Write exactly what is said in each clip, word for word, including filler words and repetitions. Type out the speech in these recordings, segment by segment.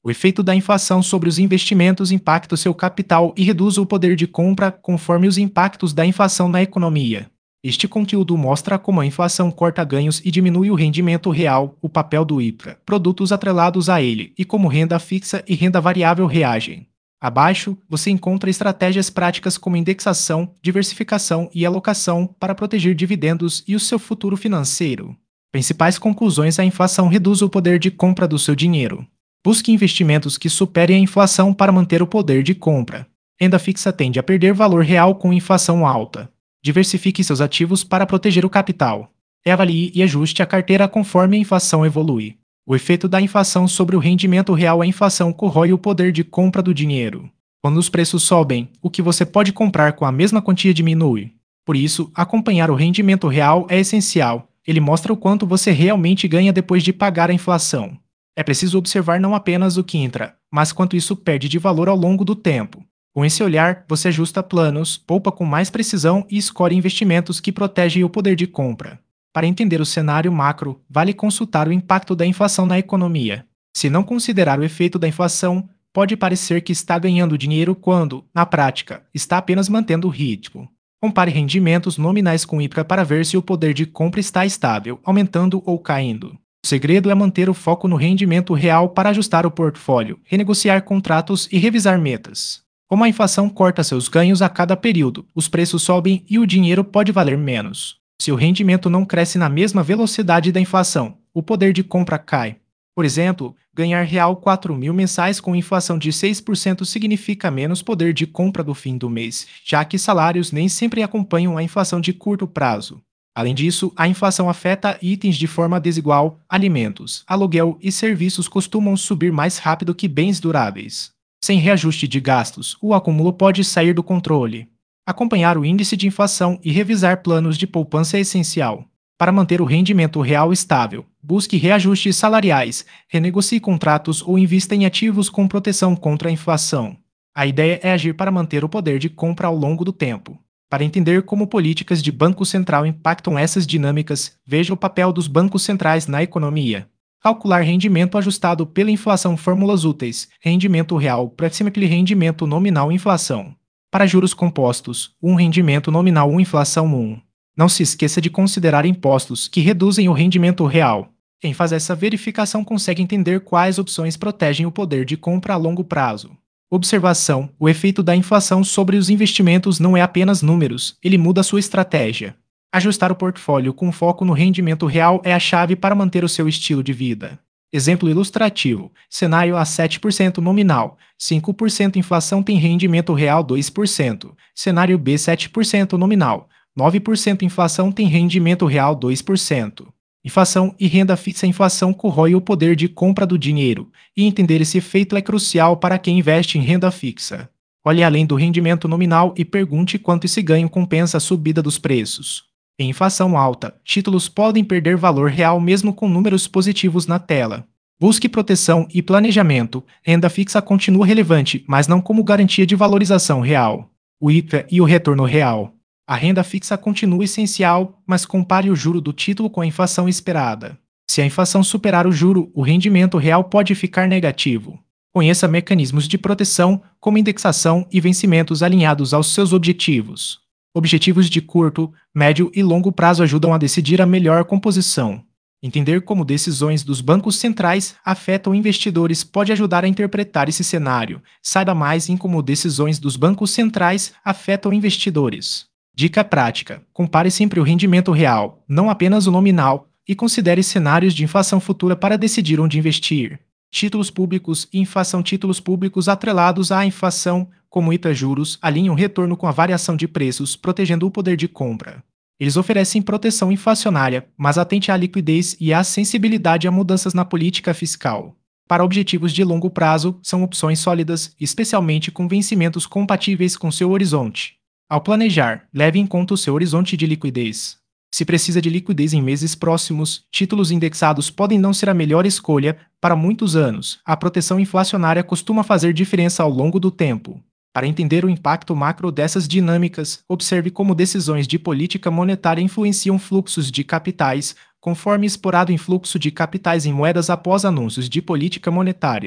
O efeito da inflação sobre os investimentos impacta o seu capital e reduz o poder de compra conforme os impactos da inflação na economia. Este conteúdo mostra como a inflação corta ganhos e diminui o rendimento real, o papel do I P R A, produtos atrelados a ele, e como renda fixa e renda variável reagem. Abaixo, você encontra estratégias práticas como indexação, diversificação e alocação para proteger dividendos e o seu futuro financeiro. Principais conclusões: a inflação reduz o poder de compra do seu dinheiro. Busque investimentos que superem a inflação para manter o poder de compra. Renda fixa tende a perder valor real com inflação alta. Diversifique seus ativos para proteger o capital. Avalie e ajuste a carteira conforme a inflação evolui. O efeito da inflação sobre o rendimento real: a inflação corrói o poder de compra do dinheiro. Quando os preços sobem, o que você pode comprar com a mesma quantia diminui. Por isso, acompanhar o rendimento real é essencial. Ele mostra o quanto você realmente ganha depois de pagar a inflação. É preciso observar não apenas o que entra, mas quanto isso perde de valor ao longo do tempo. Com esse olhar, você ajusta planos, poupa com mais precisão e escolhe investimentos que protegem o poder de compra. Para entender o cenário macro, vale consultar o impacto da inflação na economia. Se não considerar o efeito da inflação, pode parecer que está ganhando dinheiro quando, na prática, está apenas mantendo o ritmo. Compare rendimentos nominais com I P R A para ver se o poder de compra está estável, aumentando ou caindo. O segredo é manter o foco no rendimento real para ajustar o portfólio, renegociar contratos e revisar metas. Como a inflação corta seus ganhos a cada período, os preços sobem e o dinheiro pode valer menos. Se o rendimento não cresce na mesma velocidade da inflação, o poder de compra cai. Por exemplo, ganhar real quatro mil mensais com inflação de seis por cento significa menos poder de compra do fim do mês, já que salários nem sempre acompanham a inflação de curto prazo. Além disso, a inflação afeta itens de forma desigual. Alimentos, aluguel e serviços costumam subir mais rápido que bens duráveis. Sem reajuste de gastos, o acúmulo pode sair do controle. Acompanhar o índice de inflação e revisar planos de poupança é essencial. Para manter o rendimento real estável, busque reajustes salariais, renegocie contratos ou invista em ativos com proteção contra a inflação. A ideia é agir para manter o poder de compra ao longo do tempo. Para entender como políticas de Banco Central impactam essas dinâmicas, veja o papel dos bancos centrais na economia. Calcular rendimento ajustado pela inflação. Fórmulas úteis: rendimento real, aproximadamente rendimento nominal inflação. Para juros compostos, um rendimento nominal um inflação um. Não se esqueça de considerar impostos que reduzem o rendimento real. Quem faz essa verificação consegue entender quais opções protegem o poder de compra a longo prazo. Observação: o efeito da inflação sobre os investimentos não é apenas números, ele muda sua estratégia. Ajustar o portfólio com foco no rendimento real é a chave para manter o seu estilo de vida. Exemplo ilustrativo: cenário A sete por cento nominal, cinco por cento inflação tem rendimento real dois por cento. Cenário B sete por cento nominal, nove por cento inflação tem rendimento real dois por cento. Inflação e renda fixa. A inflação corrói o poder de compra do dinheiro, e entender esse efeito é crucial para quem investe em renda fixa. Olhe além do rendimento nominal e pergunte quanto esse ganho compensa a subida dos preços. Em inflação alta, títulos podem perder valor real mesmo com números positivos na tela. Busque proteção e planejamento. Renda fixa continua relevante, mas não como garantia de valorização real. O I P R A e o retorno real. A renda fixa continua essencial, mas compare o juro do título com a inflação esperada. Se a inflação superar o juro, o rendimento real pode ficar negativo. Conheça mecanismos de proteção, como indexação e vencimentos alinhados aos seus objetivos. Objetivos de curto, médio e longo prazo ajudam a decidir a melhor composição. Entender como decisões dos bancos centrais afetam investidores pode ajudar a interpretar esse cenário. Saiba mais em como decisões dos bancos centrais afetam investidores. Dica prática: compare sempre o rendimento real, não apenas o nominal, e considere cenários de inflação futura para decidir onde investir. Títulos públicos e inflação. Títulos públicos atrelados à inflação, como I P R A juros, alinham o retorno com a variação de preços, protegendo o poder de compra. Eles oferecem proteção inflacionária, mas atente à liquidez e à sensibilidade a mudanças na política fiscal. Para objetivos de longo prazo, são opções sólidas, especialmente com vencimentos compatíveis com seu horizonte. Ao planejar, leve em conta o seu horizonte de liquidez. Se precisa de liquidez em meses próximos, títulos indexados podem não ser a melhor escolha. Para muitos anos, a proteção inflacionária costuma fazer diferença ao longo do tempo. Para entender o impacto macro dessas dinâmicas, observe como decisões de política monetária influenciam fluxos de capitais, conforme explorado em fluxo de capitais em moedas após anúncios de política monetária.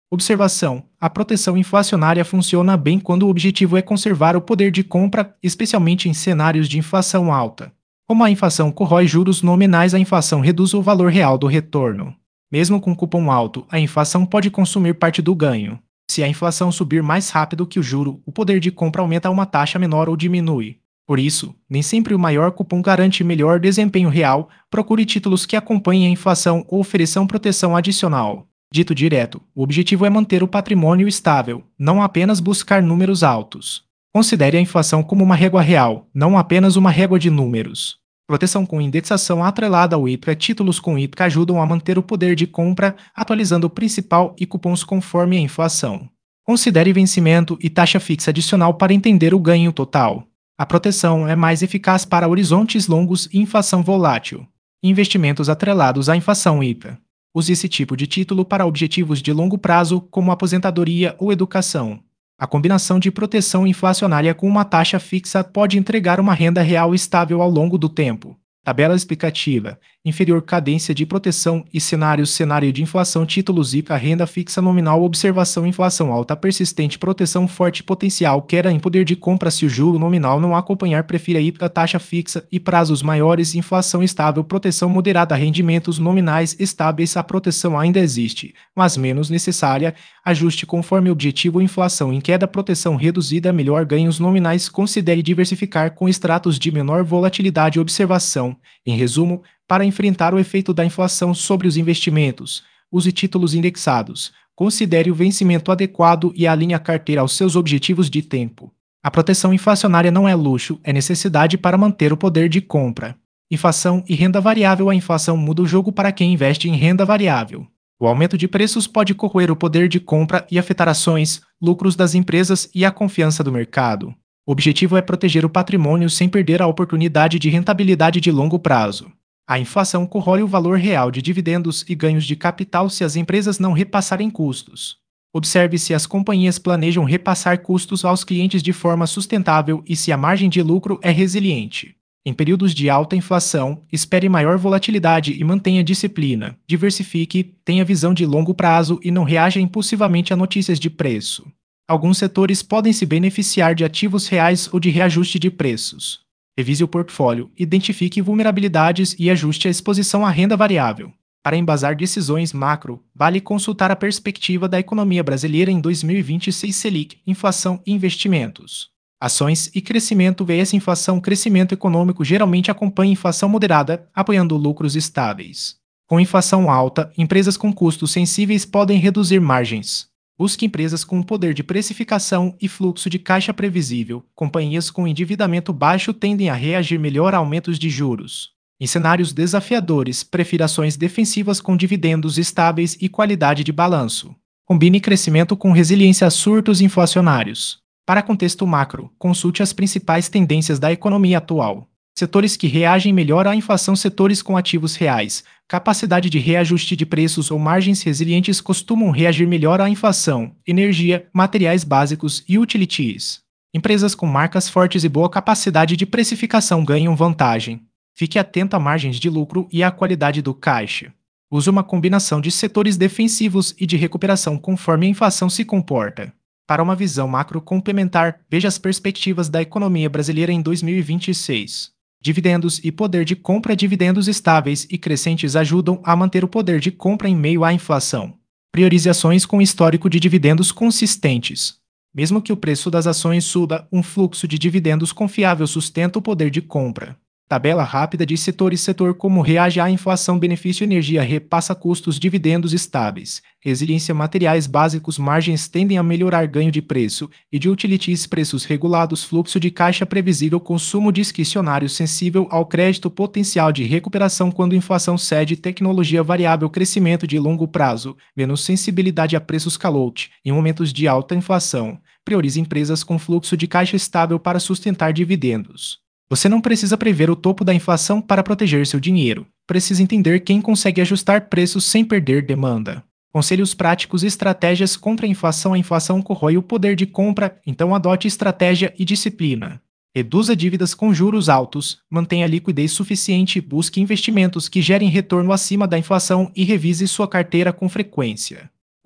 Observação: a proteção inflacionária funciona bem quando o objetivo é conservar o poder de compra, especialmente em cenários de inflação alta. Como a inflação corrói juros nominais, a inflação reduz o valor real do retorno. Mesmo com cupom alto, a inflação pode consumir parte do ganho. Se a inflação subir mais rápido que o juro, o poder de compra aumenta a uma taxa menor ou diminui. Por isso, nem sempre o maior cupom garante melhor desempenho real. Procure títulos que acompanhem a inflação ou ofereçam proteção adicional. Dito direto, o objetivo é manter o patrimônio estável, não apenas buscar números altos. Considere a inflação como uma régua real, não apenas uma régua de números. Proteção com indexação atrelada ao I P C A. Títulos com I P C A ajudam a manter o poder de compra, atualizando o principal e cupons conforme a inflação. Considere vencimento e taxa fixa adicional para entender o ganho total. A proteção é mais eficaz para horizontes longos e inflação volátil. Investimentos atrelados à inflação I P C A. Use esse tipo de título para objetivos de longo prazo, como aposentadoria ou educação. A combinação de proteção inflacionária com uma taxa fixa pode entregar uma renda real estável ao longo do tempo. Tabela explicativa: inferior cadência de proteção e cenários cenário de inflação títulos I P C A renda fixa nominal observação inflação alta persistente proteção forte potencial queda em poder de compra se o juro nominal não acompanhar prefira I P C A taxa fixa e prazos maiores inflação estável proteção moderada rendimentos nominais estáveis a proteção ainda existe, mas menos necessária, ajuste conforme objetivo inflação em queda proteção reduzida melhor ganhos nominais considere diversificar com extratos de menor volatilidade observação. Em resumo, para enfrentar o efeito da inflação sobre os investimentos, use títulos indexados, considere o vencimento adequado e alinhe a carteira aos seus objetivos de tempo. A proteção inflacionária não é luxo, é necessidade para manter o poder de compra. Inflação e renda variável. A inflação muda o jogo para quem investe em renda variável. O aumento de preços pode corroer o poder de compra e afetar ações, lucros das empresas e a confiança do mercado. O objetivo é proteger o patrimônio sem perder a oportunidade de rentabilidade de longo prazo. A inflação corrói o valor real de dividendos e ganhos de capital se as empresas não repassarem custos. Observe se as companhias planejam repassar custos aos clientes de forma sustentável e se a margem de lucro é resiliente. Em períodos de alta inflação, espere maior volatilidade e mantenha disciplina. Diversifique, tenha visão de longo prazo e não reaja impulsivamente a notícias de preço. Alguns setores podem se beneficiar de ativos reais ou de reajuste de preços. Revise o portfólio, identifique vulnerabilidades e ajuste a exposição à renda variável. Para embasar decisões macro, vale consultar a perspectiva da economia brasileira em dois mil e vinte e seis Selic, inflação e investimentos. Ações e crescimento vs inflação. Crescimento econômico geralmente acompanha inflação moderada, apoiando lucros estáveis. Com inflação alta, empresas com custos sensíveis podem reduzir margens. Busque empresas com poder de precificação e fluxo de caixa previsível. Companhias com endividamento baixo tendem a reagir melhor a aumentos de juros. Em cenários desafiadores, prefira ações defensivas com dividendos estáveis e qualidade de balanço. Combine crescimento com resiliência a surtos inflacionários. Para contexto macro, consulte as principais tendências da economia atual. Setores que reagem melhor à inflação. Setores com ativos reais, capacidade de reajuste de preços ou margens resilientes costumam reagir melhor à inflação. Energia, materiais básicos e utilities. Empresas com marcas fortes e boa capacidade de precificação ganham vantagem. Fique atento a margens de lucro e à qualidade do caixa. Use uma combinação de setores defensivos e de recuperação conforme a inflação se comporta. Para uma visão macro complementar, veja as perspectivas da economia brasileira em dois mil e vinte e seis. Dividendos e poder de compra. Dividendos estáveis e crescentes ajudam a manter o poder de compra em meio à inflação. Priorize ações com histórico de dividendos consistentes. Mesmo que o preço das ações suba, um fluxo de dividendos confiável sustenta o poder de compra. Tabela rápida de setores. Setor como reage à inflação. Benefício energia repassa custos. Dividendos estáveis. Resiliência materiais básicos. Margens tendem a melhorar. Ganho de preço e de utilities. Preços regulados. Fluxo de caixa previsível. Consumo discricionário sensível ao crédito. Potencial de recuperação quando inflação cede. Tecnologia variável. Crescimento de longo prazo. Menos sensibilidade a preços calote. Em momentos de alta inflação, priorize empresas com fluxo de caixa estável para sustentar dividendos. Você não precisa prever o topo da inflação para proteger seu dinheiro. Precisa entender quem consegue ajustar preços sem perder demanda. Conselhos práticos e estratégias contra a inflação. A inflação corrói o poder de compra, então adote estratégia e disciplina. Reduza dívidas com juros altos, mantenha liquidez suficiente, busque investimentos que gerem retorno acima da inflação e revise sua carteira com frequência.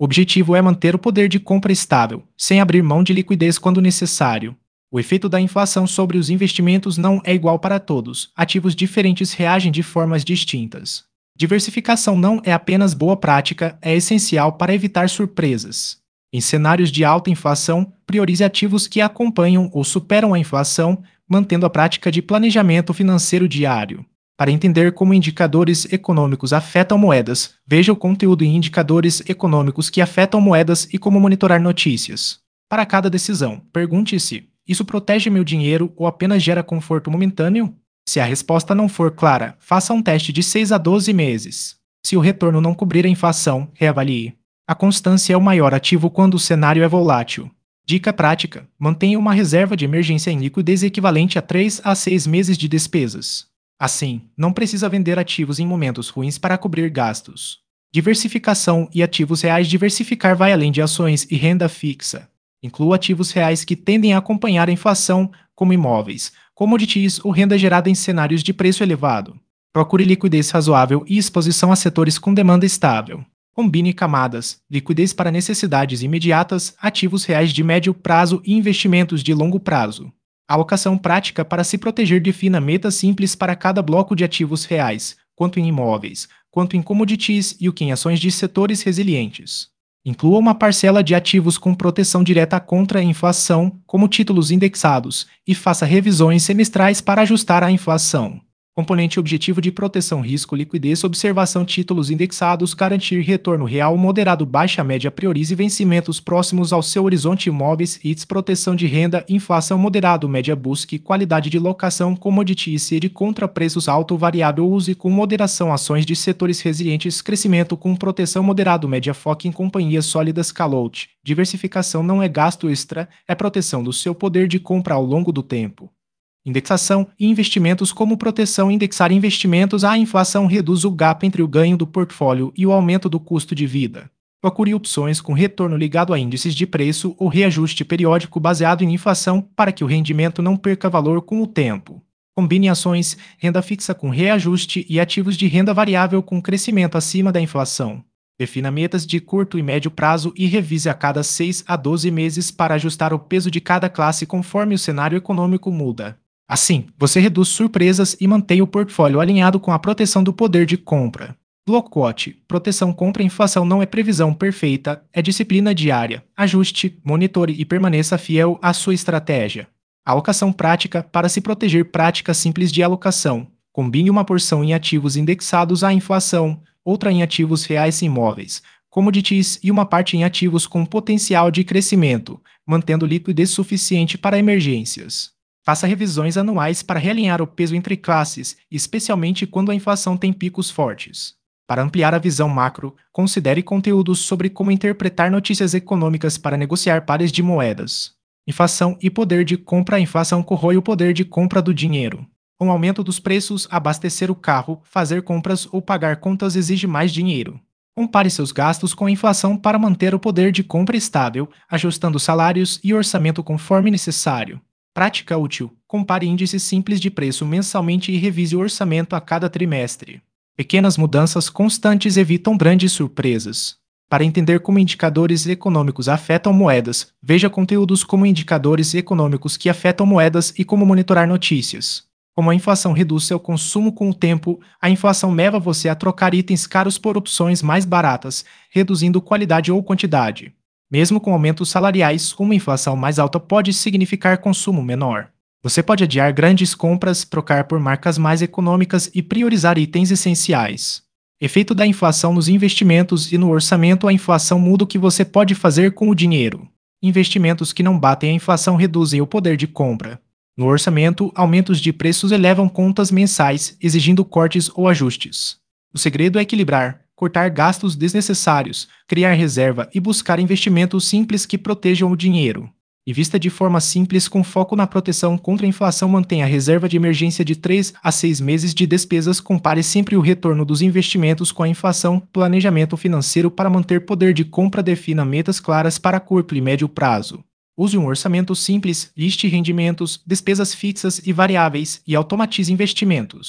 O objetivo é manter o poder de compra estável, sem abrir mão de liquidez quando necessário. O efeito da inflação sobre os investimentos não é igual para todos, ativos diferentes reagem de formas distintas. Diversificação não é apenas boa prática, é essencial para evitar surpresas. Em cenários de alta inflação, priorize ativos que acompanham ou superam a inflação, mantendo a prática de planejamento financeiro diário. Para entender como indicadores econômicos afetam moedas, veja o conteúdo em Indicadores Econômicos que afetam moedas e como monitorar notícias. Para cada decisão, pergunte-se: isso protege meu dinheiro ou apenas gera conforto momentâneo? Se a resposta não for clara, faça um teste de seis a doze meses. Se o retorno não cobrir a inflação, reavalie. A constância é o maior ativo quando o cenário é volátil. Dica prática: mantenha uma reserva de emergência em liquidez equivalente a três a seis meses de despesas. Assim, não precisa vender ativos em momentos ruins para cobrir gastos. Diversificação e ativos reais. Diversificar vai além de ações e renda fixa. Inclua ativos reais que tendem a acompanhar a inflação, como imóveis, commodities ou renda gerada em cenários de preço elevado. Procure liquidez razoável e exposição a setores com demanda estável. Combine camadas, liquidez para necessidades imediatas, ativos reais de médio prazo e investimentos de longo prazo. Alocação prática para se proteger. Defina metas simples para cada bloco de ativos reais, quanto em imóveis, quanto em commodities e o que em ações de setores resilientes. Inclua uma parcela de ativos com proteção direta contra a inflação, como títulos indexados, e faça revisões semestrais para ajustar a inflação. Componente objetivo de proteção: risco, liquidez, observação, títulos indexados, garantir retorno real moderado, baixa média, priorize vencimentos próximos ao seu horizonte, imóveis, I T S, proteção de renda, inflação moderado, média, busque qualidade de locação, commodity e série contra preços alto, variável, use com moderação ações de setores resilientes, crescimento com proteção moderado, média, foque em companhias sólidas, calout. Diversificação não é gasto extra, é proteção do seu poder de compra ao longo do tempo. Indexação e investimentos como proteção. Indexar investimentos à inflação reduz o gap entre o ganho do portfólio e o aumento do custo de vida. Procure opções com retorno ligado a índices de preço ou reajuste periódico baseado em inflação para que o rendimento não perca valor com o tempo. Combine ações, renda fixa com reajuste e ativos de renda variável com crescimento acima da inflação. Defina metas de curto e médio prazo e revise a cada seis a doze meses para ajustar o peso de cada classe conforme o cenário econômico muda. Assim, você reduz surpresas e mantém o portfólio alinhado com a proteção do poder de compra. Blockquote: proteção contra a inflação não é previsão perfeita, é disciplina diária. Ajuste, monitore e permaneça fiel à sua estratégia. Alocação prática para se proteger. Prática simples de alocação. Combine uma porção em ativos indexados à inflação, outra em ativos reais e imóveis, commodities e uma parte em ativos com potencial de crescimento, mantendo liquidez suficiente para emergências. Faça revisões anuais para realinhar o peso entre classes, especialmente quando a inflação tem picos fortes. Para ampliar a visão macro, considere conteúdos sobre como interpretar notícias econômicas para negociar pares de moedas. Inflação e poder de compra. A inflação corrói o poder de compra do dinheiro. Com o aumento dos preços, abastecer o carro, fazer compras ou pagar contas exige mais dinheiro. Compare seus gastos com a inflação para manter o poder de compra estável, ajustando salários e orçamento conforme necessário. Prática útil: compare índices simples de preço mensalmente e revise o orçamento a cada trimestre. Pequenas mudanças constantes evitam grandes surpresas. Para entender como indicadores econômicos afetam moedas, veja conteúdos como indicadores econômicos que afetam moedas e como monitorar notícias. Como a inflação reduz seu consumo com o tempo, a inflação leva você a trocar itens caros por opções mais baratas, reduzindo qualidade ou quantidade. Mesmo com aumentos salariais, uma inflação mais alta pode significar consumo menor. Você pode adiar grandes compras, trocar por marcas mais econômicas e priorizar itens essenciais. Efeito da inflação nos investimentos e no orçamento. A inflação muda o que você pode fazer com o dinheiro. Investimentos que não batem a inflação reduzem o poder de compra. No orçamento, aumentos de preços elevam contas mensais, exigindo cortes ou ajustes. O segredo é equilibrar, cortar gastos desnecessários, criar reserva e buscar investimentos simples que protejam o dinheiro. Invista de forma simples com foco na proteção contra a inflação. Mantenha a reserva de emergência de três a seis meses de despesas. Compare sempre o retorno dos investimentos com a inflação. Planejamento financeiro para manter poder de compra. Defina metas claras para curto e médio prazo. Use um orçamento simples, liste rendimentos, despesas fixas e variáveis e automatize investimentos.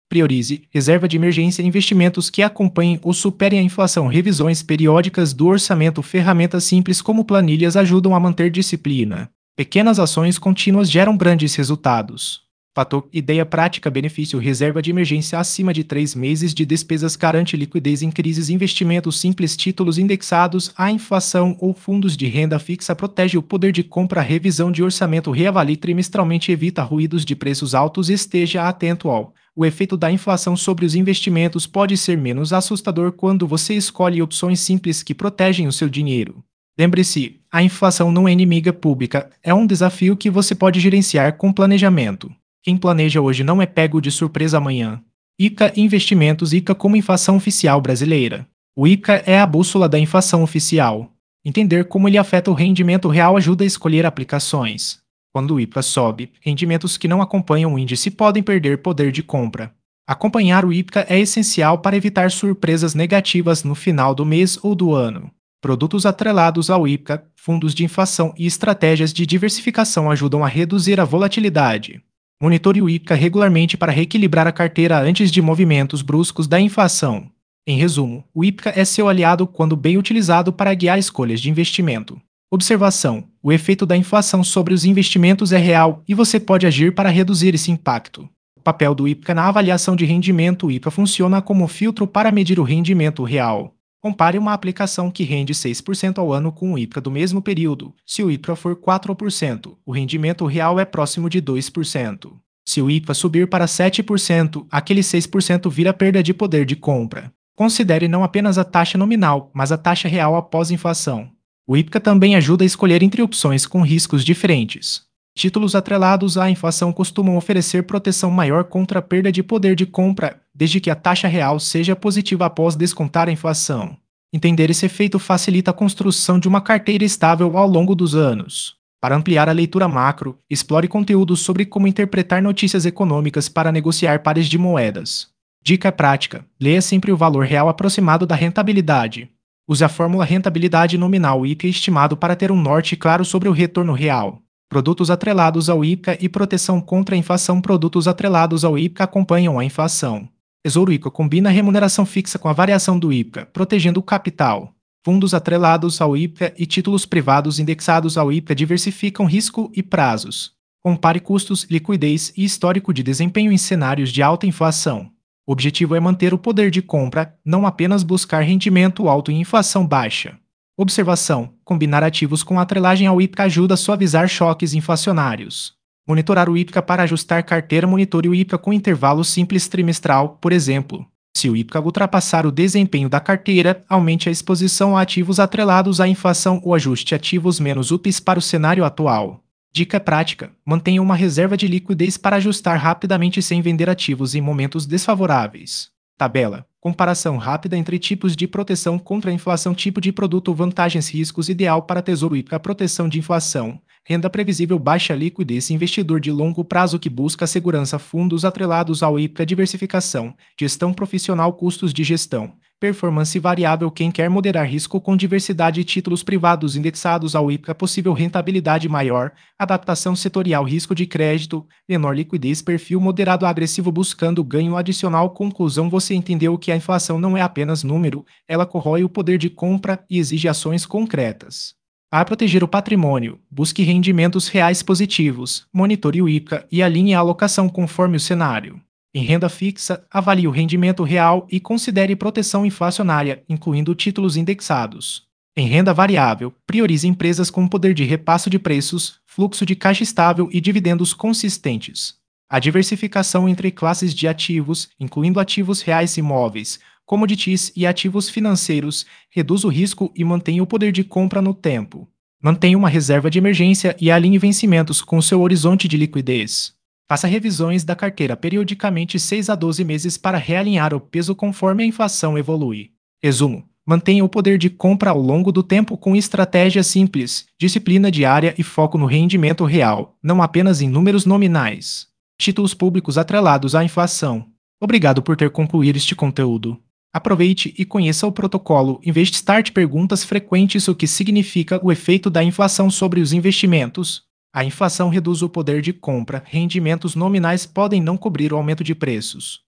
Priorize reserva de emergência e investimentos que acompanhem ou superem a inflação. Revisões periódicas do orçamento. Ferramentas simples como planilhas ajudam a manter disciplina. Pequenas ações contínuas geram grandes resultados. Fator ideia prática benefício reserva de emergência acima de três meses de despesas garante liquidez em crises investimentos simples títulos indexados à inflação ou fundos de renda fixa protege o poder de compra revisão de orçamento reavalie trimestralmente evita ruídos de preços altos esteja atento ao o efeito da inflação sobre os investimentos pode ser menos assustador quando você escolhe opções simples que protegem o seu dinheiro. Lembre-se, a inflação não é inimiga pública, é um desafio que você pode gerenciar com planejamento. Quem planeja hoje não é pego de surpresa amanhã. I C A Investimentos I C A como inflação oficial brasileira. O I C A é a bússola da inflação oficial. Entender como ele afeta o rendimento real ajuda a escolher aplicações. Quando o I P C A sobe, rendimentos que não acompanham o índice podem perder poder de compra. Acompanhar o I P C A é essencial para evitar surpresas negativas no final do mês ou do ano. Produtos atrelados ao I P C A, fundos de inflação e estratégias de diversificação ajudam a reduzir a volatilidade. Monitore o I P C A regularmente para reequilibrar a carteira antes de movimentos bruscos da inflação. Em resumo, o I P C A é seu aliado quando bem utilizado para guiar escolhas de investimento. Observação: o efeito da inflação sobre os investimentos é real e você pode agir para reduzir esse impacto. O papel do I P C A na avaliação de rendimento. O I P C A funciona como filtro para medir o rendimento real. Compare uma aplicação que rende seis por cento ao ano com o I P C A do mesmo período. Se o I P C A for quatro por cento, o rendimento real é próximo de dois por cento. Se o I P C A subir para sete por cento, aquele seis por cento vira perda de poder de compra. Considere não apenas a taxa nominal, mas a taxa real após inflação. O I P C A também ajuda a escolher entre opções com riscos diferentes. Títulos atrelados à inflação costumam oferecer proteção maior contra a perda de poder de compra, desde que a taxa real seja positiva após descontar a inflação. Entender esse efeito facilita a construção de uma carteira estável ao longo dos anos. Para ampliar a leitura macro, explore conteúdos sobre como interpretar notícias econômicas para negociar pares de moedas. Dica prática: leia sempre o valor real aproximado da rentabilidade. Use a fórmula rentabilidade nominal I P C A estimado para ter um norte claro sobre o retorno real. Produtos atrelados ao I P C A e proteção contra a inflação. Produtos atrelados ao I P C A acompanham a inflação. Tesouro I P C A combina a remuneração fixa com a variação do I P C A, protegendo o capital. Fundos atrelados ao I P C A e títulos privados indexados ao I P C A diversificam risco e prazos. Compare custos, liquidez e histórico de desempenho em cenários de alta inflação. O objetivo é manter o poder de compra, não apenas buscar rendimento alto e inflação baixa. Observação: combinar ativos com atrelagem ao I P C A ajuda a suavizar choques inflacionários. Monitorar o I P C A para ajustar carteira. Monitore o I P C A com intervalo simples trimestral, por exemplo. Se o I P C A ultrapassar o desempenho da carteira, aumente a exposição a ativos atrelados à inflação ou ajuste ativos menos úteis para o cenário atual. Dica prática: mantenha uma reserva de liquidez para ajustar rapidamente sem vender ativos em momentos desfavoráveis. Tabela: comparação rápida entre tipos de proteção contra a inflação. Tipo de produto, vantagens, riscos. Ideal para tesouro I P C A: proteção de inflação, renda previsível, baixa liquidez, investidor de longo prazo que busca segurança. Fundos atrelados ao I P C A: diversificação, gestão profissional, custos de gestão, performance variável. Quem quer moderar risco com diversidade. Títulos privados indexados ao I P C A: possível rentabilidade maior, adaptação setorial, risco de crédito, menor liquidez. Perfil moderado agressivo buscando ganho adicional. Conclusão: você entendeu que a inflação não é apenas número, ela corrói o poder de compra e exige ações concretas. Para proteger o patrimônio, busque rendimentos reais positivos, monitore o I P C A e alinhe a alocação conforme o cenário. Em renda fixa, avalie o rendimento real e considere proteção inflacionária, incluindo títulos indexados. Em renda variável, priorize empresas com poder de repasso de preços, fluxo de caixa estável e dividendos consistentes. A diversificação entre classes de ativos, incluindo ativos reais e imóveis, commodities e ativos financeiros, reduz o risco e mantém o poder de compra no tempo. Mantenha uma reserva de emergência e alinhe vencimentos com seu horizonte de liquidez. Faça revisões da carteira periodicamente seis a doze meses para realinhar o peso conforme a inflação evolui. Resumo: mantenha o poder de compra ao longo do tempo com estratégias simples, disciplina diária e foco no rendimento real, não apenas em números nominais. Títulos públicos atrelados à inflação. Obrigado por ter concluído este conteúdo. Aproveite e conheça o protocolo InvestStart. Perguntas frequentes: o que significa o efeito da inflação sobre os investimentos? A inflação reduz o poder de compra, rendimentos nominais podem não cobrir o aumento de preços.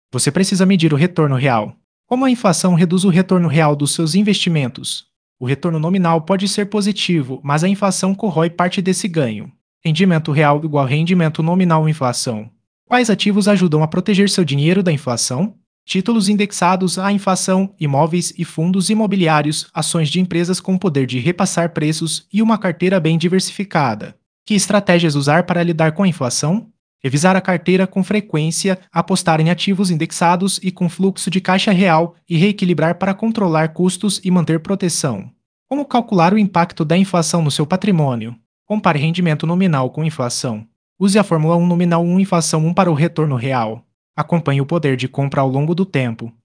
Você precisa medir o retorno real. Como a inflação reduz o retorno real dos seus investimentos? O retorno nominal pode ser positivo, mas a inflação corrói parte desse ganho. Rendimento real igual rendimento nominal inflação. Quais ativos ajudam a proteger seu dinheiro da inflação? Títulos indexados à inflação, imóveis e fundos imobiliários, ações de empresas com poder de repassar preços e uma carteira bem diversificada. Que estratégias usar para lidar com a inflação? Revisar a carteira com frequência, apostar em ativos indexados e com fluxo de caixa real e reequilibrar para controlar custos e manter proteção. Como calcular o impacto da inflação no seu patrimônio? Compare rendimento nominal com inflação. Use a Fórmula um nominal um inflação um para o retorno real. Acompanhe o poder de compra ao longo do tempo.